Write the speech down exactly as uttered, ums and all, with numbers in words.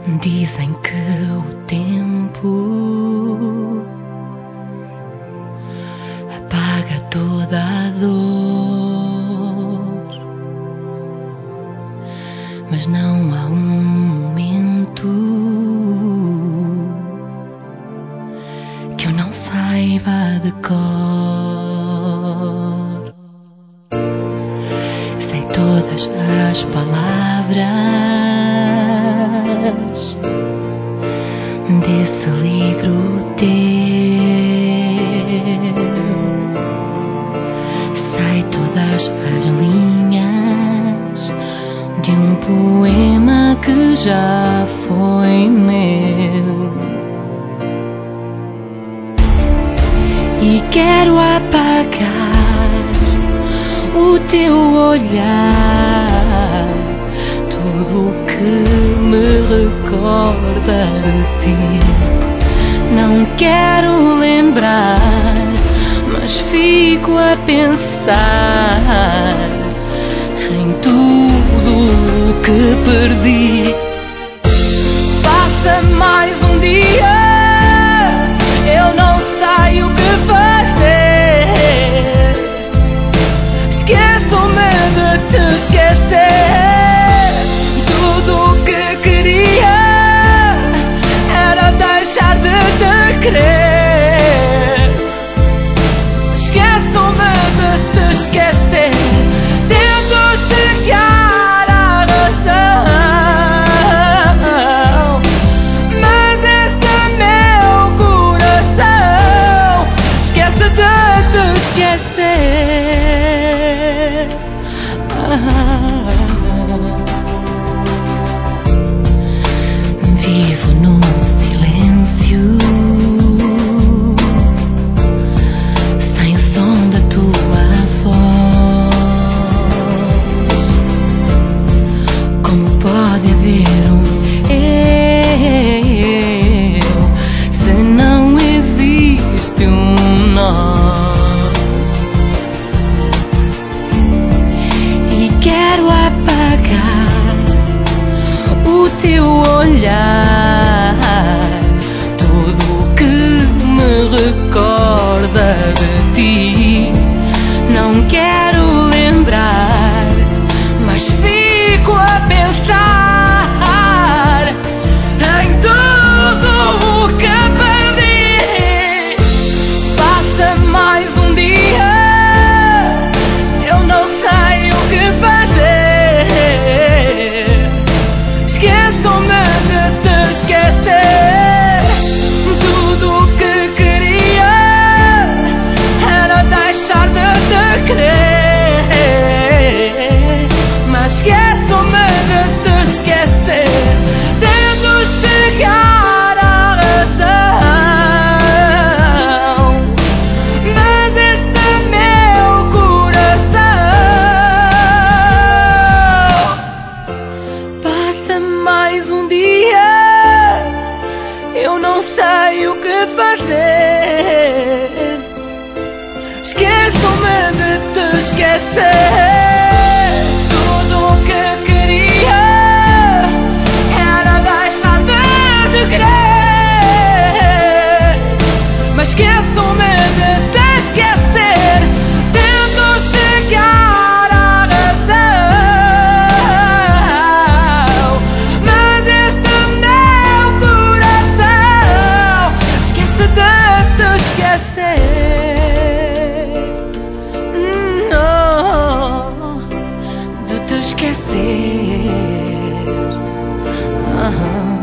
Dizem que o tempo apaga toda a dor, mas não há um momento que eu não saiba de cor. Sei todas as palavras desse livro teu, sei todas as linhas de um poema que já foi meu, e quero apagar o teu olhar, tudo o que me recorda de ti. Não quero lembrar, mas fico a pensar em tudo o que perdi. Passa mais um dia, eu não sei o que fazer. Esqueço-me de te esquecer. Tudo o que queria era deixar de te querer. Esqueço-me de te esquecer. Tento chegar à razão, mas este meu coração esquece de te esquecer. Vivo no silêncio, sem o som da tua voz. Como pode haver um eu se não existe um nós? E quero apagar o teu olhar, tudo o que me recorda de ti. Não quero lembrar, mas fico a pensar em tudo o que perdi. Passa mais um dia, eu não sei o que fazer. Esqueço-me de te esquecer. Tudo o que queria era deixar de te querer, mas esqueço-me de te esquecer. Tento chegar à razão, mas este meu coração. Passa mais um dia, eu não sei o que fazer. Esqueço-me de te esquecer. Tudo o que queria era deixar de te querer, mas esqueço-me de te esquecer. Tento chegar à razão, mas este meu coração esquece de te esquecer. Não, de te esquecer. Aham.